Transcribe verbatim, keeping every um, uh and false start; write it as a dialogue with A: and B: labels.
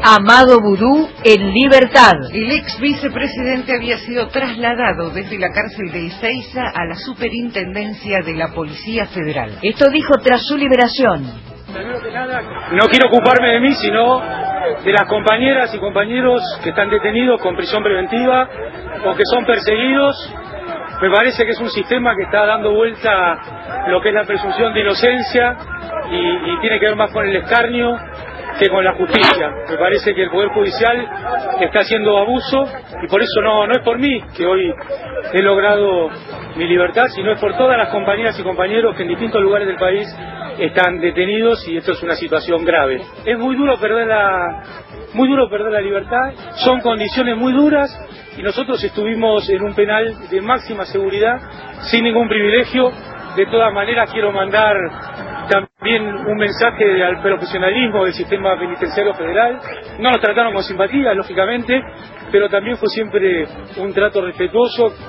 A: Amado Vudú en libertad.
B: El ex vicepresidente había sido trasladado desde la cárcel de Ezeiza a la superintendencia de la Policía Federal.
A: Esto dijo tras su liberación.
C: Primero que nada, no quiero ocuparme de mí, sino de las compañeras y compañeros que están detenidos con prisión preventiva o que son perseguidos. Me parece que es un sistema que está dando vuelta lo que es la presunción de inocencia y, y tiene que ver más con el escarnio que con la justicia. Me parece que el Poder Judicial está haciendo abuso y por eso no, no es por mí que hoy he logrado mi libertad, sino es por todas las compañeras y compañeros que en distintos lugares del país están detenidos y esto es una situación grave. Es muy duro perder la, muy duro perder la libertad, son condiciones muy duras y nosotros estuvimos en un penal de máxima seguridad, sin ningún privilegio. De todas maneras quiero mandar también un mensaje al profesionalismo del sistema penitenciario federal. No nos trataron con simpatía, lógicamente, pero también fue siempre un trato respetuoso